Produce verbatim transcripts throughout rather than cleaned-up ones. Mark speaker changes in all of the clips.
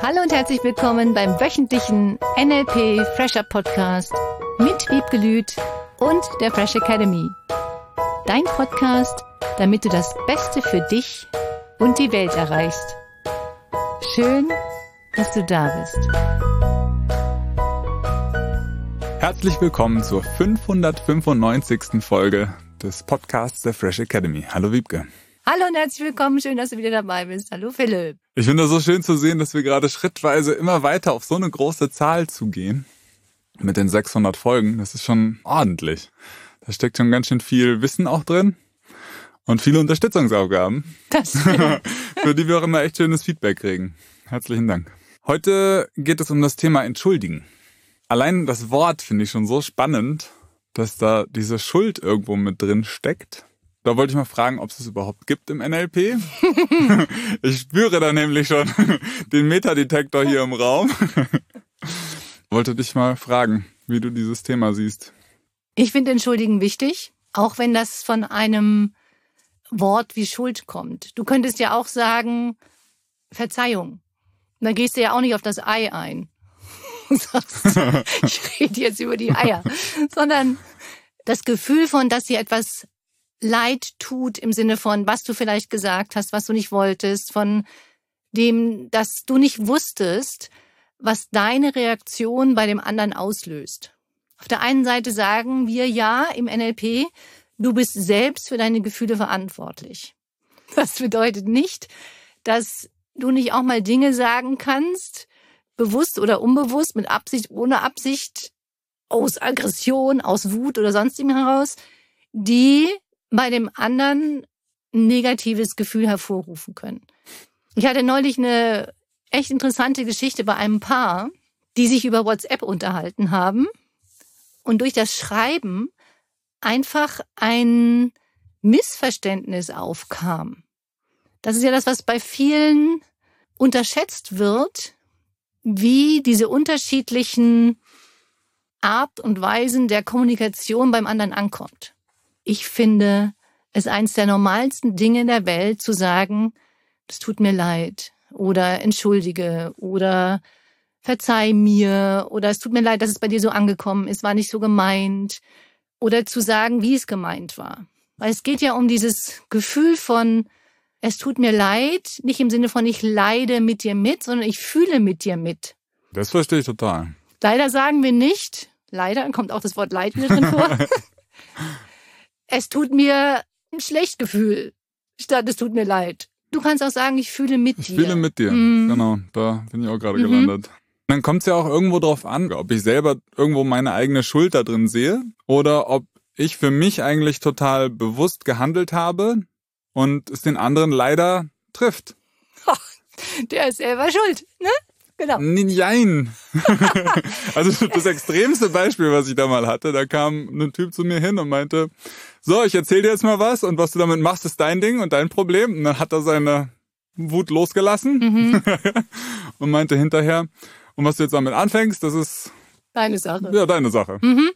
Speaker 1: Hallo und herzlich willkommen beim wöchentlichen N L P Fresher Podcast mit Wiebke Lüth und der Fresh Academy. Dein Podcast, damit du das Beste für dich und die Welt erreichst. Schön, dass du da bist.
Speaker 2: Herzlich willkommen zur fünfhundertfünfundneunzigsten Folge des Podcasts der Fresh Academy. Hallo Wiebke.
Speaker 1: Hallo und herzlich willkommen, schön, dass du wieder dabei bist. Hallo Philipp.
Speaker 2: Ich finde es so schön zu sehen, dass wir gerade schrittweise immer weiter auf so eine große Zahl zugehen. Mit den sechshundert Folgen, das ist schon ordentlich. Da steckt schon ganz schön viel Wissen auch drin und viele Unterstützungsaufgaben,
Speaker 1: Das stimmt.
Speaker 2: für die wir auch immer echt schönes Feedback kriegen. Herzlichen Dank. Heute geht es um das Thema Entschuldigen. Allein das Wort finde ich schon so spannend, dass da diese Schuld irgendwo mit drin steckt. Da wollte ich mal fragen, ob es es überhaupt gibt im N L P. Ich spüre da nämlich schon den Metadetektor hier im Raum. Wollte dich mal fragen, wie du dieses Thema siehst.
Speaker 1: Ich finde Entschuldigen wichtig, auch wenn das von einem Wort wie Schuld kommt. Du könntest ja auch sagen, Verzeihung. Da gehst du ja auch nicht auf das Ei ein. Und sagst, ich rede jetzt über die Eier. Sondern das Gefühl von, dass dir etwas leid tut im Sinne von, was du vielleicht gesagt hast, was du nicht wolltest, von dem, dass du nicht wusstest, was deine Reaktion bei dem anderen auslöst. Auf der einen Seite sagen wir ja im N L P, du bist selbst für deine Gefühle verantwortlich. Das bedeutet nicht, dass du nicht auch mal Dinge sagen kannst, bewusst oder unbewusst, mit Absicht, ohne Absicht, aus Aggression, aus Wut oder sonstigem heraus, die bei dem anderen ein negatives Gefühl hervorrufen können. Ich hatte neulich eine echt interessante Geschichte bei einem Paar, die sich über WhatsApp unterhalten haben und durch das Schreiben einfach ein Missverständnis aufkam. Das ist ja das, was bei vielen unterschätzt wird, wie diese unterschiedlichen Art und Weisen der Kommunikation beim anderen ankommt. Ich finde es eins der normalsten Dinge der Welt, zu sagen, es tut mir leid oder entschuldige oder verzeih mir oder es tut mir leid, dass es bei dir so angekommen ist, war nicht so gemeint, oder zu sagen, wie es gemeint war. Weil es geht ja um dieses Gefühl von, es tut mir leid, nicht im Sinne von ich leide mit dir mit, sondern ich fühle mit dir mit.
Speaker 2: Das verstehe ich total.
Speaker 1: Leider sagen wir nicht, leider kommt auch das Wort Leid mit drin vor, es tut mir ein schlechtes Gefühl, statt es tut mir leid. Du kannst auch sagen, ich fühle mit
Speaker 2: Ich
Speaker 1: dir.
Speaker 2: Ich fühle mit dir, mhm. Genau, da bin ich auch gerade mhm. gelandet. Dann kommt es ja auch irgendwo drauf an, ob ich selber irgendwo meine eigene Schuld da drin sehe oder ob ich für mich eigentlich total bewusst gehandelt habe und es den anderen leider trifft.
Speaker 1: Ach, der ist selber schuld, ne? Genau.
Speaker 2: Nein. Also das extremste Beispiel, was ich da mal hatte, da kam ein Typ zu mir hin und meinte, so, ich erzähl dir jetzt mal was und was du damit machst, ist dein Ding und dein Problem. Und dann hat er seine Wut losgelassen mhm. und meinte hinterher, und was du jetzt damit anfängst, das ist
Speaker 1: deine Sache.
Speaker 2: Ja, deine Sache.
Speaker 1: Mhm.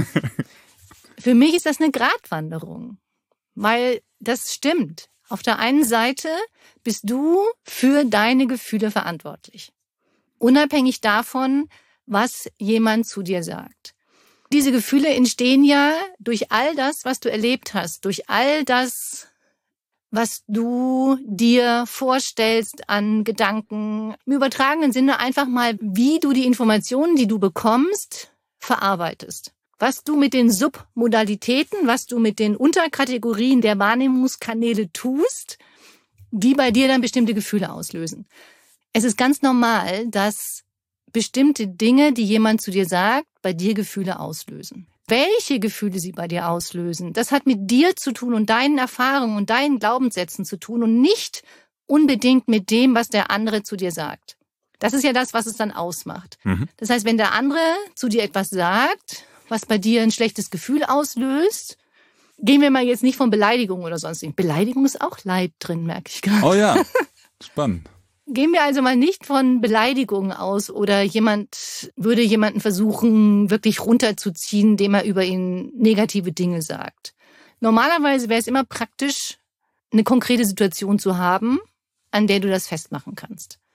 Speaker 1: Für mich ist das eine Gratwanderung, weil das stimmt. Auf der einen Seite bist du für deine Gefühle verantwortlich. Unabhängig davon, was jemand zu dir sagt. Diese Gefühle entstehen ja durch all das, was du erlebt hast, durch all das, was du dir vorstellst an Gedanken. Im übertragenen Sinne einfach mal, wie du die Informationen, die du bekommst, verarbeitest. Was du mit den Submodalitäten, was du mit den Unterkategorien der Wahrnehmungskanäle tust, die bei dir dann bestimmte Gefühle auslösen. Es ist ganz normal, dass bestimmte Dinge, die jemand zu dir sagt, bei dir Gefühle auslösen. Welche Gefühle sie bei dir auslösen, das hat mit dir zu tun und deinen Erfahrungen und deinen Glaubenssätzen zu tun und nicht unbedingt mit dem, was der andere zu dir sagt. Das ist ja das, was es dann ausmacht. Mhm. Das heißt, wenn der andere zu dir etwas sagt, was bei dir ein schlechtes Gefühl auslöst, gehen wir mal jetzt nicht von Beleidigung oder sonst nicht. Beleidigung ist auch Leid drin, merke ich gerade.
Speaker 2: Oh ja, spannend.
Speaker 1: Gehen wir also mal nicht von Beleidigungen aus oder jemand würde jemanden versuchen, wirklich runterzuziehen, indem er über ihn negative Dinge sagt. Normalerweise wäre es immer praktisch, eine konkrete Situation zu haben, an der du das festmachen kannst.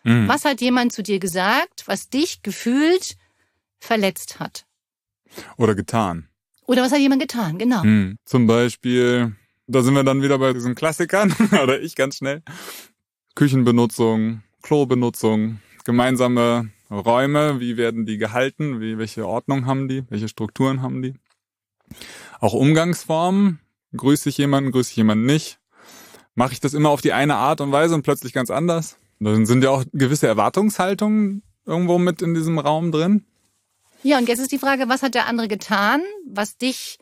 Speaker 2: Mhm.
Speaker 1: Was hat jemand zu dir gesagt, was dich gefühlt verletzt hat?
Speaker 2: Oder getan.
Speaker 1: Oder was hat jemand getan, genau.
Speaker 2: Mhm. Zum Beispiel, da sind wir dann wieder bei diesen Klassikern, oder ich ganz schnell. Küchenbenutzung, Klobenutzung, gemeinsame Räume, wie werden die gehalten, wie, welche Ordnung haben die, welche Strukturen haben die. Auch Umgangsformen, grüße ich jemanden, grüße ich jemanden nicht. Mache ich das immer auf die eine Art und Weise und plötzlich ganz anders? Dann sind ja auch gewisse Erwartungshaltungen irgendwo mit in diesem Raum drin.
Speaker 1: Ja, und jetzt ist die Frage, was hat der andere getan, was dich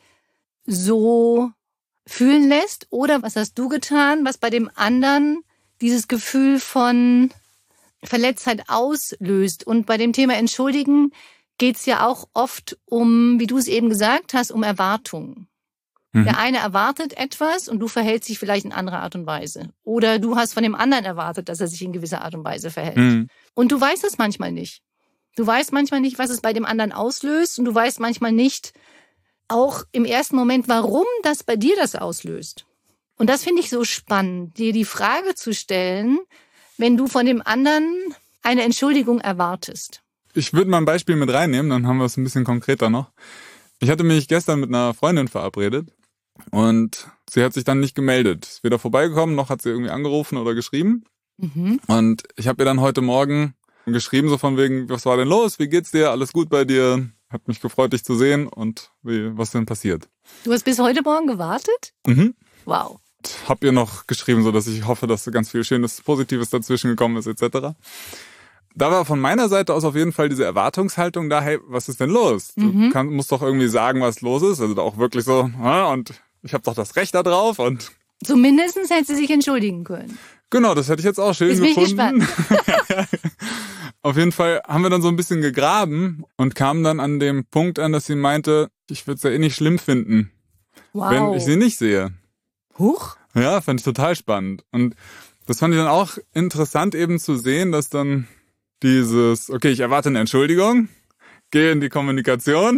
Speaker 1: so fühlen lässt? Oder was hast du getan, was bei dem anderen dieses Gefühl von Verletztheit auslöst? Und bei dem Thema Entschuldigen geht es ja auch oft um, wie du es eben gesagt hast, um Erwartungen. Mhm. Der eine erwartet etwas und du verhältst dich vielleicht in anderer Art und Weise. Oder du hast von dem anderen erwartet, dass er sich in gewisser Art und Weise verhält. Mhm. Und du weißt es manchmal nicht. Du weißt manchmal nicht, was es bei dem anderen auslöst. Und du weißt manchmal nicht, auch im ersten Moment, warum das bei dir das auslöst. Und das finde ich so spannend, dir die Frage zu stellen, wenn du von dem anderen eine Entschuldigung erwartest.
Speaker 2: Ich würde mal ein Beispiel mit reinnehmen, dann haben wir es ein bisschen konkreter noch. Ich hatte mich gestern mit einer Freundin verabredet und sie hat sich dann nicht gemeldet. Ist weder vorbeigekommen, noch hat sie irgendwie angerufen oder geschrieben. Mhm. Und ich habe ihr dann heute Morgen geschrieben, so von wegen, was war denn los? Wie geht's dir? Alles gut bei dir? Hat mich gefreut, dich zu sehen und wie, was denn passiert?
Speaker 1: Du hast bis heute Morgen gewartet?
Speaker 2: Mhm.
Speaker 1: Wow.
Speaker 2: Hab ihr noch geschrieben, so dass ich hoffe, dass ganz viel Schönes, Positives dazwischen gekommen ist, et cetera. Da war von meiner Seite aus auf jeden Fall diese Erwartungshaltung da, hey, was ist denn los? Du mhm. kann, musst doch irgendwie sagen, was los ist. Also auch wirklich so, und ich habe doch das Recht da drauf. Und
Speaker 1: zumindest hätte sie sich entschuldigen können.
Speaker 2: Genau, das hätte ich jetzt auch schön
Speaker 1: jetzt
Speaker 2: gefunden.
Speaker 1: Bin ich gespannt.
Speaker 2: Auf jeden Fall haben wir dann so ein bisschen gegraben und kamen dann an dem Punkt an, dass sie meinte, ich würde es ja eh nicht schlimm finden,
Speaker 1: wow.
Speaker 2: wenn ich sie nicht sehe.
Speaker 1: Huch.
Speaker 2: Ja, fand ich total spannend. Und das fand ich dann auch interessant eben zu sehen, dass dann dieses, okay, ich erwarte eine Entschuldigung, gehe in die Kommunikation.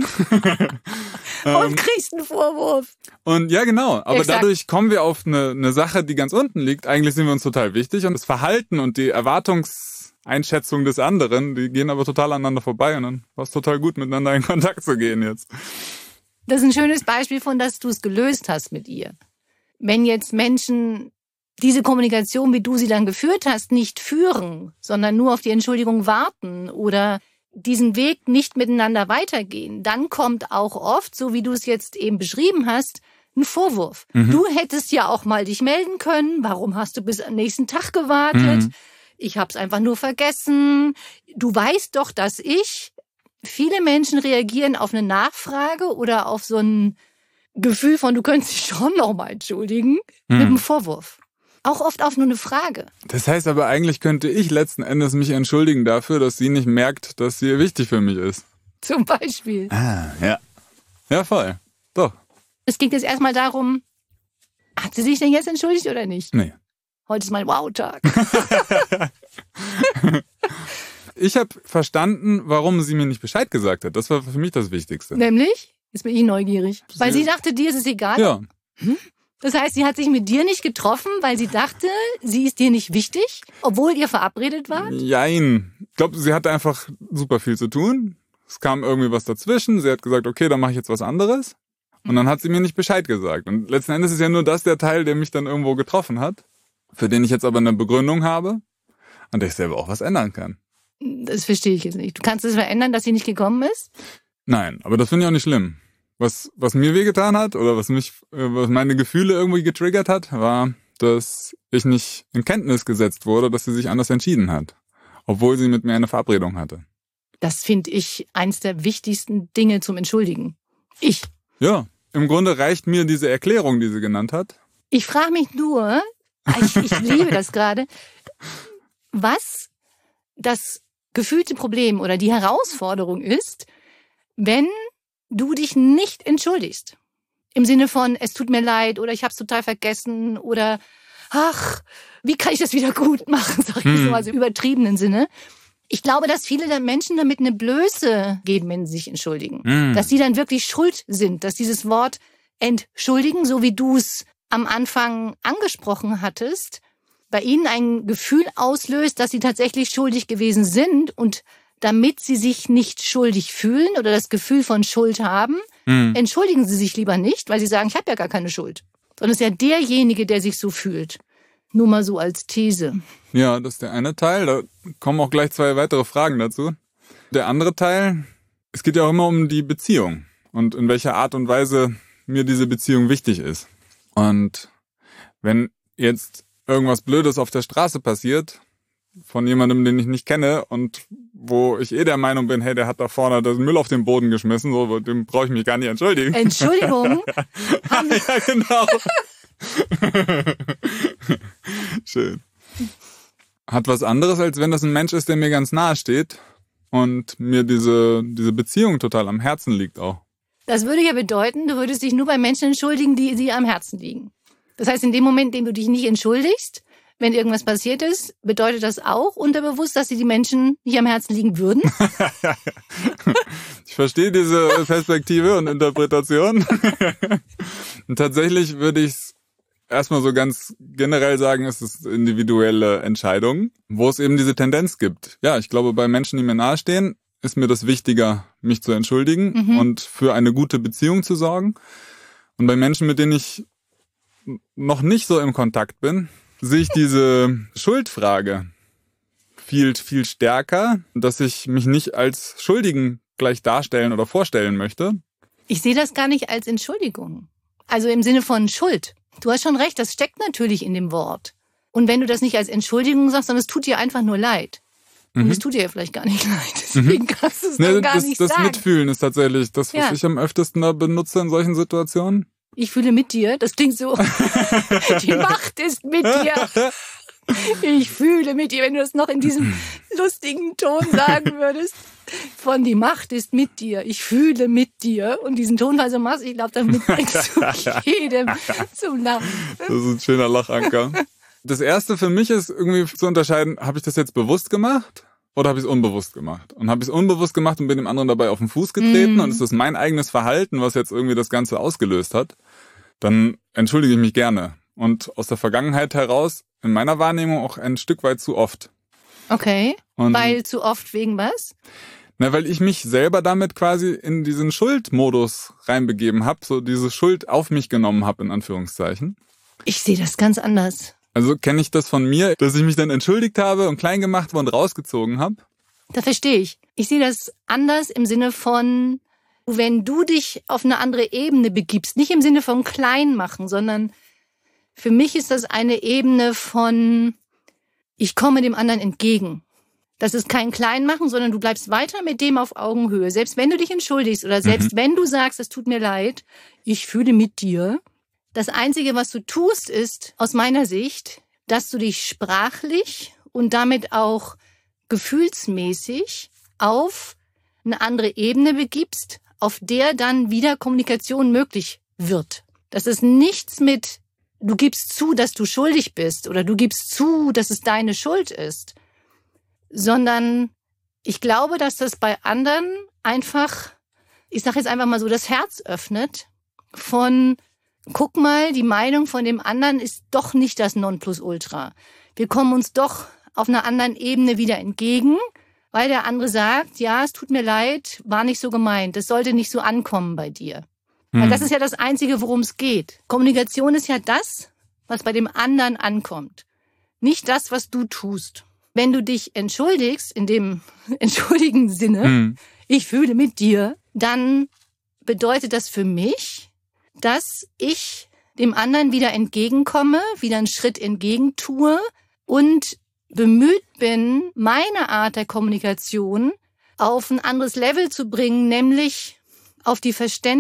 Speaker 1: Und kriegst einen Vorwurf.
Speaker 2: Und ja, genau. Aber
Speaker 1: Exakt.
Speaker 2: Dadurch kommen wir auf eine, eine Sache, die ganz unten liegt. Eigentlich sind wir uns total wichtig und das Verhalten und die Erwartungseinschätzung des anderen, die gehen aber total aneinander vorbei und dann war es total gut, miteinander in Kontakt zu gehen jetzt.
Speaker 1: Das ist ein schönes Beispiel von, dass du es gelöst hast mit ihr. Wenn jetzt Menschen diese Kommunikation, wie du sie dann geführt hast, nicht führen, sondern nur auf die Entschuldigung warten oder diesen Weg nicht miteinander weitergehen, dann kommt auch oft, so wie du es jetzt eben beschrieben hast, ein Vorwurf. Mhm. Du hättest ja auch mal dich melden können. Warum hast du bis am nächsten Tag gewartet? Mhm. Ich hab's einfach nur vergessen. Du weißt doch, dass ich... Viele Menschen reagieren auf eine Nachfrage oder auf so ein Gefühl von, du könntest dich schon noch mal entschuldigen, mhm. mit einem Vorwurf. Auch oft auf nur eine Frage.
Speaker 2: Das heißt aber, eigentlich könnte ich letzten Endes mich entschuldigen dafür, dass sie nicht merkt, dass sie wichtig für mich ist.
Speaker 1: Zum Beispiel.
Speaker 2: Ah, ja. Ja, voll. Doch.
Speaker 1: Es ging jetzt erstmal darum, hat sie sich denn jetzt entschuldigt oder nicht?
Speaker 2: Nee.
Speaker 1: Heute ist mein Wow-Tag.
Speaker 2: Ich habe verstanden, warum sie mir nicht Bescheid gesagt hat. Das war für mich das Wichtigste.
Speaker 1: Nämlich? Jetzt bin ich neugierig. Weil sie dachte, dir ist es egal?
Speaker 2: Ja.
Speaker 1: Hm? Das heißt, sie hat sich mit dir nicht getroffen, weil sie dachte, sie ist dir nicht wichtig, obwohl ihr verabredet wart?
Speaker 2: Jein. Ich glaube, sie hatte einfach super viel zu tun. Es kam irgendwie was dazwischen. Sie hat gesagt, okay, dann mache ich jetzt was anderes. Und dann hat sie mir nicht Bescheid gesagt. Und letzten Endes ist ja nur das der Teil, der mich dann irgendwo getroffen hat, für den ich jetzt aber eine Begründung habe, an der ich selber auch was ändern kann.
Speaker 1: Das verstehe ich jetzt nicht. Du kannst es verändern, dass sie nicht gekommen ist?
Speaker 2: Nein, aber das finde ich auch nicht schlimm. Was, was mir wehgetan hat oder was mich, was meine Gefühle irgendwie getriggert hat, war, dass ich nicht in Kenntnis gesetzt wurde, dass sie sich anders entschieden hat. Obwohl sie mit mir eine Verabredung hatte.
Speaker 1: Das finde ich eins der wichtigsten Dinge zum Entschuldigen. Ich.
Speaker 2: Ja, im Grunde reicht mir diese Erklärung, die sie genannt hat.
Speaker 1: Ich frage mich nur, ich, ich liebe das gerade, was das gefühlte Problem oder die Herausforderung ist, wenn du dich nicht entschuldigst. Im Sinne von, es tut mir leid oder ich habe es total vergessen oder ach, wie kann ich das wieder gut machen, sag ich hm. so, also im übertriebenen Sinne. Ich glaube, dass viele Menschen damit eine Blöße geben, wenn sie sich entschuldigen. Hm. Dass sie dann wirklich schuld sind, dass dieses Wort entschuldigen, so wie du es am Anfang angesprochen hattest, bei ihnen ein Gefühl auslöst, dass sie tatsächlich schuldig gewesen sind und damit sie sich nicht schuldig fühlen oder das Gefühl von Schuld haben, mhm. entschuldigen sie sich lieber nicht, weil sie sagen, ich habe ja gar keine Schuld. Sondern es ist ja derjenige, der sich so fühlt. Nur mal so als These.
Speaker 2: Ja, das ist der eine Teil. Da kommen auch gleich zwei weitere Fragen dazu. Der andere Teil, es geht ja auch immer um die Beziehung und in welcher Art und Weise mir diese Beziehung wichtig ist. Und wenn jetzt irgendwas Blödes auf der Straße passiert, von jemandem, den ich nicht kenne und wo ich eh der Meinung bin, hey, der hat da vorne den Müll auf den Boden geschmissen, so, dem brauche ich mich gar nicht entschuldigen.
Speaker 1: Entschuldigung?
Speaker 2: Ja, genau. Schön. Hat was anderes, als wenn das ein Mensch ist, der mir ganz nahe steht und mir diese, diese Beziehung total am Herzen liegt auch.
Speaker 1: Das würde ja bedeuten, du würdest dich nur bei Menschen entschuldigen, die dir am Herzen liegen. Das heißt, in dem Moment, in dem du dich nicht entschuldigst, wenn irgendwas passiert ist, bedeutet das auch unterbewusst, dass sie die Menschen nicht am Herzen liegen würden?
Speaker 2: Ich verstehe diese Perspektive und Interpretation. Und tatsächlich würde ich es erstmal so ganz generell sagen, es ist individuelle Entscheidung, wo es eben diese Tendenz gibt. Ja, ich glaube, bei Menschen, die mir nahestehen, ist mir das wichtiger, mich zu entschuldigen mhm. und für eine gute Beziehung zu sorgen. Und bei Menschen, mit denen ich noch nicht so im Kontakt bin, sehe ich diese Schuldfrage viel, viel stärker, dass ich mich nicht als Schuldigen gleich darstellen oder vorstellen möchte.
Speaker 1: Ich sehe das gar nicht als Entschuldigung. Also im Sinne von Schuld. Du hast schon recht, das steckt natürlich in dem Wort. Und wenn du das nicht als Entschuldigung sagst, sondern es tut dir einfach nur leid. Und es mhm. tut dir ja vielleicht gar nicht leid, deswegen mhm. kannst du es nee, gar
Speaker 2: das,
Speaker 1: nicht
Speaker 2: das
Speaker 1: sagen.
Speaker 2: Das Mitfühlen ist tatsächlich das, was ja. ich am öftesten da benutze in solchen Situationen.
Speaker 1: Ich fühle mit dir, das klingt so, die Macht ist mit dir. Ich fühle mit dir, wenn du das noch in diesem lustigen Ton sagen würdest. Von die Macht ist mit dir, ich fühle mit dir. Und diesen Tonfall so machst, ich glaube, damit bringst du jedem zum Lachen.
Speaker 2: Das ist ein schöner Lachanker. Das Erste für mich ist irgendwie zu unterscheiden, habe ich das jetzt bewusst gemacht oder habe ich es unbewusst gemacht? Und habe ich es unbewusst gemacht und bin dem anderen dabei auf den Fuß getreten mm. und ist das mein eigenes Verhalten, was jetzt irgendwie das Ganze ausgelöst hat, dann entschuldige ich mich gerne. Und aus der Vergangenheit heraus, in meiner Wahrnehmung auch ein Stück weit zu oft.
Speaker 1: Okay, und weil zu oft wegen was?
Speaker 2: Na, weil ich mich selber damit quasi in diesen Schuldmodus reinbegeben habe, so diese Schuld auf mich genommen habe, in Anführungszeichen.
Speaker 1: Ich sehe das ganz anders.
Speaker 2: Also kenne ich das von mir, dass ich mich dann entschuldigt habe und klein gemacht und rausgezogen habe?
Speaker 1: Das verstehe ich. Ich sehe das anders im Sinne von, wenn du dich auf eine andere Ebene begibst, nicht im Sinne von klein machen, sondern für mich ist das eine Ebene von, ich komme dem anderen entgegen. Das ist kein Kleinmachen, sondern du bleibst weiter mit dem auf Augenhöhe. Selbst wenn du dich entschuldigst oder selbst mhm. wenn du sagst, es tut mir leid, ich fühle mit dir. Das Einzige, was du tust, ist, aus meiner Sicht, dass du dich sprachlich und damit auch gefühlsmäßig auf eine andere Ebene begibst, auf der dann wieder Kommunikation möglich wird. Das ist nichts mit, du gibst zu, dass du schuldig bist oder du gibst zu, dass es deine Schuld ist, sondern ich glaube, dass das bei anderen einfach, ich sage jetzt einfach mal so, das Herz öffnet von, guck mal, die Meinung von dem anderen ist doch nicht das Nonplusultra. Wir kommen uns doch auf einer anderen Ebene wieder entgegen, weil der andere sagt, ja, es tut mir leid, war nicht so gemeint, es sollte nicht so ankommen bei dir. Hm. Weil das ist ja das Einzige, worum es geht. Kommunikation ist ja das, was bei dem anderen ankommt, nicht das, was du tust. Wenn du dich entschuldigst, in dem entschuldigen Sinne, hm. ich fühle mit dir, dann bedeutet das für mich, dass ich dem anderen wieder entgegenkomme, wieder einen Schritt entgegen tue und bemüht bin, meine Art der Kommunikation auf ein anderes Level zu bringen, nämlich auf die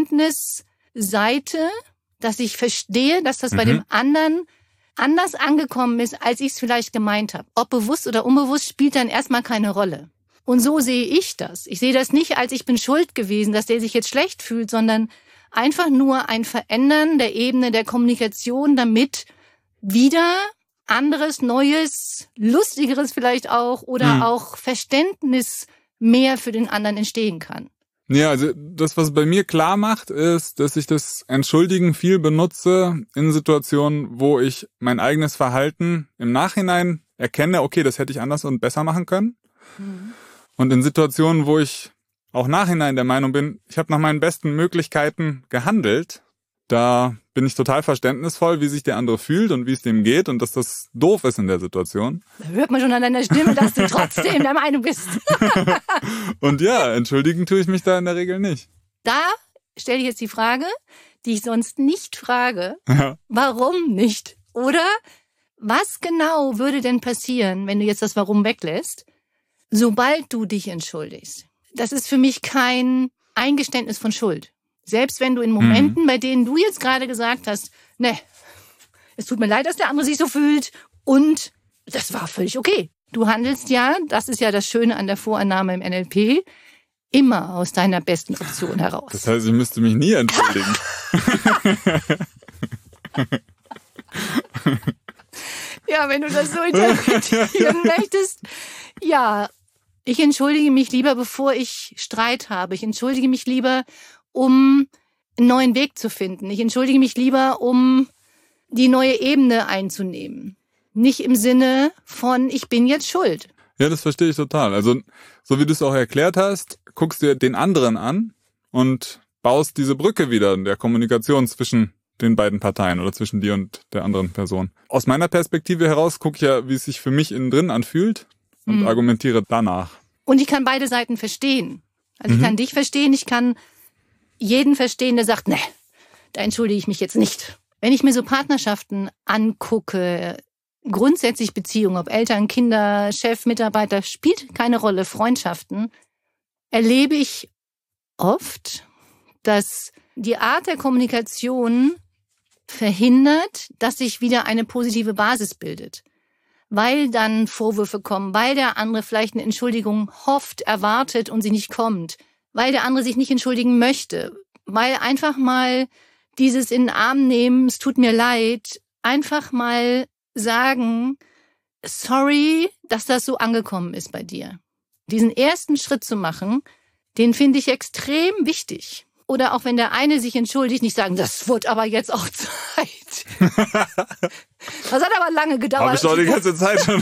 Speaker 1: Verständnisseite, dass ich verstehe, dass das mhm. bei dem anderen anders angekommen ist, als ich es vielleicht gemeint habe. Ob bewusst oder unbewusst, spielt dann erstmal keine Rolle. Und so sehe ich das. Ich sehe das nicht als ich bin schuld gewesen, dass der sich jetzt schlecht fühlt, sondern einfach nur ein Verändern der Ebene der Kommunikation, damit wieder anderes, Neues, Lustigeres vielleicht auch oder mhm. auch Verständnis mehr für den anderen entstehen kann.
Speaker 2: Ja, also das, was es bei mir klar macht, ist, dass ich das Entschuldigen viel benutze in Situationen, wo ich mein eigenes Verhalten im Nachhinein erkenne, okay, das hätte ich anders und besser machen können. Mhm. Und in Situationen, wo ich auch nachhinein der Meinung bin, ich habe nach meinen besten Möglichkeiten gehandelt, da bin ich total verständnisvoll, wie sich der andere fühlt und wie es dem geht und dass das doof ist in der Situation.
Speaker 1: Da hört man schon an deiner Stimme, dass du trotzdem der Meinung bist.
Speaker 2: Und ja, entschuldigen tue ich mich da in der Regel nicht.
Speaker 1: Da stelle ich jetzt die Frage, die ich sonst nicht frage.
Speaker 2: Ja.
Speaker 1: Warum nicht? Oder was genau würde denn passieren, wenn du jetzt das Warum weglässt, sobald du dich entschuldigst? Das ist für mich kein Eingeständnis von Schuld. Selbst wenn du in Momenten, mhm. bei denen du jetzt gerade gesagt hast, ne, es tut mir leid, dass der andere sich so fühlt und das war völlig okay. Du handelst ja, das ist ja das Schöne an der Vorannahme im N L P, immer aus deiner besten Option heraus.
Speaker 2: Das heißt, ich müsste mich nie entschuldigen.
Speaker 1: Ja, wenn du das so interpretieren möchtest. Ja, ich entschuldige mich lieber, bevor ich Streit habe. Ich entschuldige mich lieber, um einen neuen Weg zu finden. Ich entschuldige mich lieber, um die neue Ebene einzunehmen. Nicht im Sinne von, ich bin jetzt schuld.
Speaker 2: Ja, das verstehe ich total. Also, so wie du es auch erklärt hast, guckst dir den anderen an und baust diese Brücke wieder in der Kommunikation zwischen den beiden Parteien oder zwischen dir und der anderen Person. Aus meiner Perspektive heraus gucke ich ja, wie es sich für mich innen drin anfühlt und mhm. argumentiere danach.
Speaker 1: Und ich kann beide Seiten verstehen. Also mhm. ich kann dich verstehen, ich kann jeden verstehen, der sagt, ne, da entschuldige ich mich jetzt nicht. Wenn ich mir so Partnerschaften angucke, grundsätzlich Beziehungen, ob Eltern, Kinder, Chef, Mitarbeiter, spielt keine Rolle, Freundschaften, erlebe ich oft, dass die Art der Kommunikation verhindert, dass sich wieder eine positive Basis bildet. Weil dann Vorwürfe kommen, weil der andere vielleicht eine Entschuldigung hofft, erwartet und sie nicht kommt. Weil der andere sich nicht entschuldigen möchte, weil einfach mal dieses in den Arm nehmen, es tut mir leid, einfach mal sagen, sorry, dass das so angekommen ist bei dir. Diesen ersten Schritt zu machen, den finde ich extrem wichtig. Oder auch wenn der eine sich entschuldigt, nicht sagen, das wird aber jetzt auch Zeit. Das hat aber lange gedauert.
Speaker 2: Hab ich doch die ganze Zeit schon.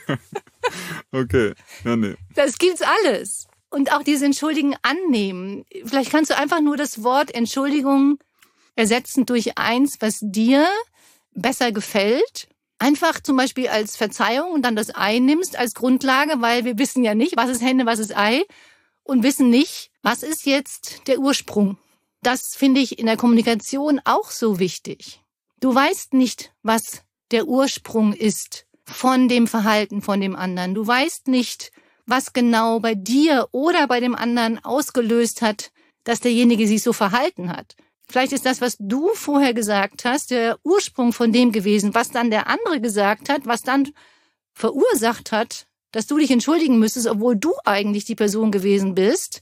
Speaker 2: Okay, ja, nee.
Speaker 1: Das gibt's alles. Und auch dieses Entschuldigen annehmen. Vielleicht kannst du einfach nur das Wort Entschuldigung ersetzen durch eins, was dir besser gefällt. Einfach zum Beispiel als Verzeihung und dann das Ei nimmst als Grundlage, weil wir wissen ja nicht, was ist Henne, was ist Ei und wissen nicht, was ist jetzt der Ursprung. Das finde ich in der Kommunikation auch so wichtig. Du weißt nicht, was der Ursprung ist von dem Verhalten von dem anderen. Du weißt nicht, was genau bei dir oder bei dem anderen ausgelöst hat, dass derjenige sich so verhalten hat. Vielleicht ist das, was du vorher gesagt hast, der Ursprung von dem gewesen, was dann der andere gesagt hat, was dann verursacht hat, dass du dich entschuldigen müsstest, obwohl du eigentlich die Person gewesen bist,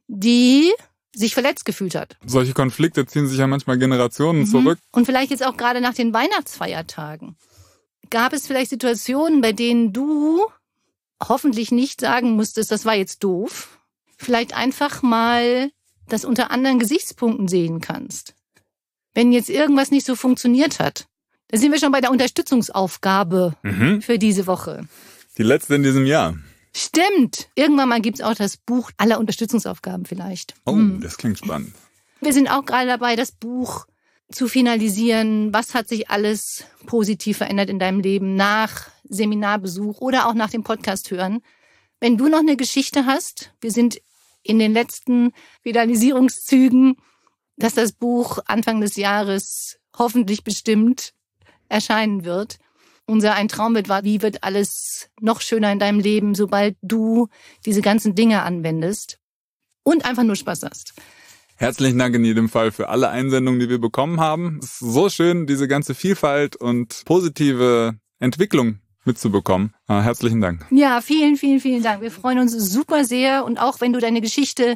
Speaker 1: die sich verletzt gefühlt hat.
Speaker 2: Solche Konflikte ziehen sich ja manchmal Generationen mhm. zurück.
Speaker 1: Und vielleicht jetzt auch gerade nach den Weihnachtsfeiertagen. Gab es vielleicht Situationen, bei denen du hoffentlich nicht sagen musstest, das war jetzt doof, vielleicht einfach mal das unter anderen Gesichtspunkten sehen kannst. Wenn jetzt irgendwas nicht so funktioniert hat, da sind wir schon bei der Unterstützungsaufgabe mhm. für diese Woche.
Speaker 2: Die letzte in diesem Jahr.
Speaker 1: Stimmt. Irgendwann mal gibt's auch das Buch aller Unterstützungsaufgaben vielleicht.
Speaker 2: Oh, hm. das klingt spannend.
Speaker 1: Wir sind auch gerade dabei, das Buch zu finalisieren. Was hat sich alles positiv verändert in deinem Leben nach Seminarbesuch oder auch nach dem Podcast hören? Wenn du noch eine Geschichte hast, wir sind in den letzten Finalisierungszügen, dass das Buch Anfang des Jahres hoffentlich bestimmt erscheinen wird. Unser ein Traumbild war, wie wird alles noch schöner in deinem Leben, sobald du diese ganzen Dinge anwendest und einfach nur Spaß hast.
Speaker 2: Herzlichen Dank in jedem Fall für alle Einsendungen, die wir bekommen haben. Es ist so schön, diese ganze Vielfalt und positive Entwicklung mitzubekommen. Herzlichen Dank.
Speaker 1: Ja, vielen, vielen, vielen Dank. Wir freuen uns super sehr. Und auch wenn du deine Geschichte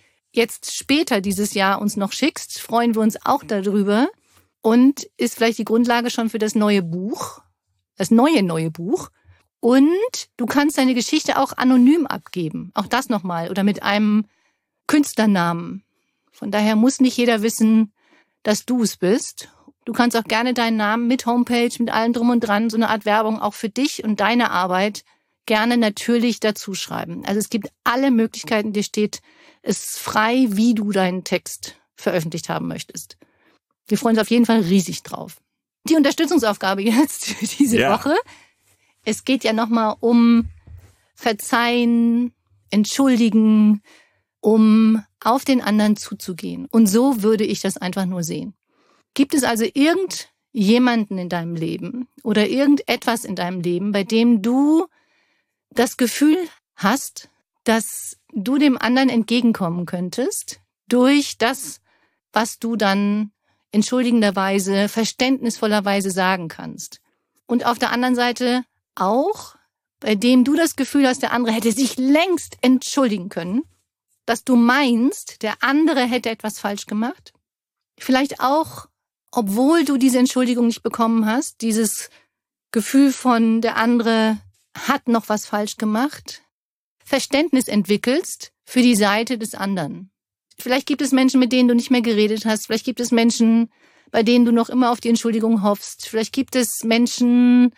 Speaker 1: jetzt später dieses Jahr uns noch schickst, freuen wir uns auch darüber. Und ist vielleicht die Grundlage schon für das neue Buch, das neue, neue Buch. Und du kannst deine Geschichte auch anonym abgeben. Auch das nochmal. Oder mit einem Künstlernamen. Von daher muss nicht jeder wissen, dass du es bist. Du kannst auch gerne deinen Namen mit Homepage, mit allem drum und dran, so eine Art Werbung auch für dich und deine Arbeit gerne natürlich dazu schreiben. Also es gibt alle Möglichkeiten, dir steht es frei, wie du deinen Text veröffentlicht haben möchtest. Wir freuen uns auf jeden Fall riesig drauf. Die Unterstützungsaufgabe jetzt für diese ja. Woche. Es geht ja nochmal um Verzeihen, Entschuldigen, um auf den anderen zuzugehen. Und so würde ich das einfach nur sehen. Gibt es also irgendjemanden in deinem Leben oder irgendetwas in deinem Leben, bei dem du das Gefühl hast, dass du dem anderen entgegenkommen könntest durch das, was du dann entschuldigenderweise, verständnisvollerweise sagen kannst. Und auf der anderen Seite auch, bei dem du das Gefühl hast, der andere hätte sich längst entschuldigen können, dass du meinst, der andere hätte etwas falsch gemacht. Vielleicht auch, obwohl du diese Entschuldigung nicht bekommen hast, dieses Gefühl von, der andere hat noch was falsch gemacht, Verständnis entwickelst für die Seite des anderen. Vielleicht gibt es Menschen, mit denen du nicht mehr geredet hast. Vielleicht gibt es Menschen, bei denen du noch immer auf die Entschuldigung hoffst. Vielleicht gibt es Menschen,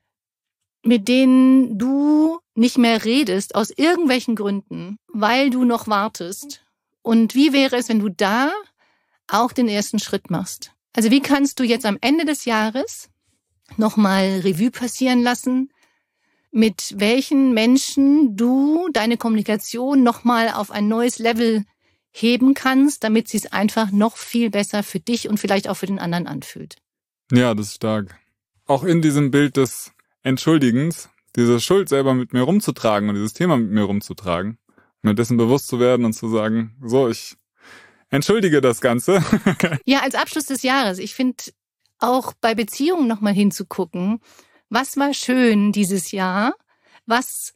Speaker 1: mit denen du nicht mehr redest, aus irgendwelchen Gründen, weil du noch wartest. Und wie wäre es, wenn du da auch den ersten Schritt machst? Also wie kannst du jetzt am Ende des Jahres nochmal Revue passieren lassen, mit welchen Menschen du deine Kommunikation nochmal auf ein neues Level heben kannst, damit sie es einfach noch viel besser für dich und vielleicht auch für den anderen anfühlt.
Speaker 2: Ja, das ist stark. Auch in diesem Bild des Entschuldigens, diese Schuld selber mit mir rumzutragen und dieses Thema mit mir rumzutragen, mir dessen bewusst zu werden und zu sagen, so, ich entschuldige das Ganze.
Speaker 1: Ja, als Abschluss des Jahres. Ich finde auch bei Beziehungen nochmal hinzugucken, was war schön dieses Jahr, was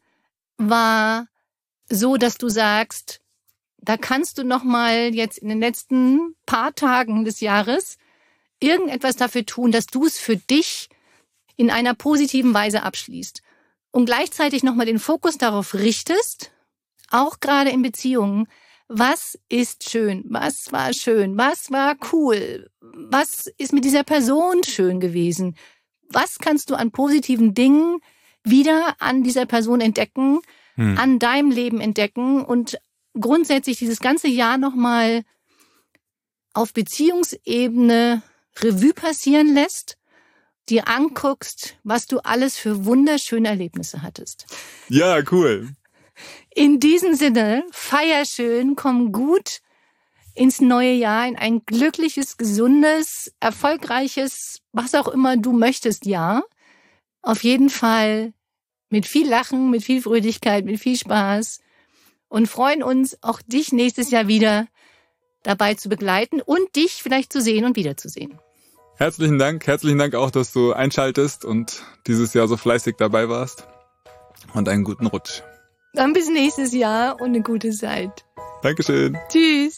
Speaker 1: war so, dass du sagst, da kannst du nochmal jetzt in den letzten paar Tagen des Jahres irgendetwas dafür tun, dass du es für dich in einer positiven Weise abschließt. Und gleichzeitig nochmal den Fokus darauf richtest, auch gerade in Beziehungen, was ist schön, was war schön, was war cool, was ist mit dieser Person schön gewesen, was kannst du an positiven Dingen wieder an dieser Person entdecken, hm. an deinem Leben entdecken und grundsätzlich dieses ganze Jahr nochmal auf Beziehungsebene Revue passieren lässt, dir anguckst, was du alles für wunderschöne Erlebnisse hattest.
Speaker 2: Ja, cool.
Speaker 1: In diesem Sinne, feier schön, komm gut ins neue Jahr, in ein glückliches, gesundes, erfolgreiches, was auch immer du möchtest, Jahr. Auf jeden Fall mit viel Lachen, mit viel Fröhlichkeit, mit viel Spaß und freuen uns, auch dich nächstes Jahr wieder dabei zu begleiten und dich vielleicht zu sehen und wiederzusehen.
Speaker 2: Herzlichen Dank, herzlichen Dank auch, dass du einschaltest und dieses Jahr so fleißig dabei warst. Und einen guten Rutsch.
Speaker 1: Dann bis nächstes Jahr und eine gute Zeit.
Speaker 2: Dankeschön.
Speaker 1: Tschüss.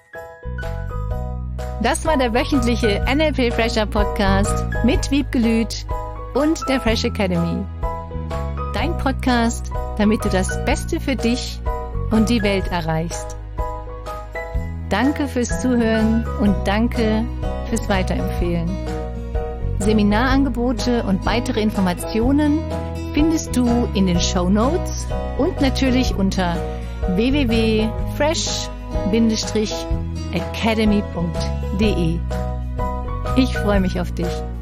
Speaker 1: Das war der wöchentliche N L P Fresher Podcast mit Wiebke Lüth und der Fresh Academy. Dein Podcast, damit du das Beste für dich und die Welt erreichst. Danke fürs Zuhören und danke fürs Weiterempfehlen. Seminarangebote und weitere Informationen findest du in den Shownotes und natürlich unter w w w punkt fresh academy punkt d e. Ich freue mich auf dich.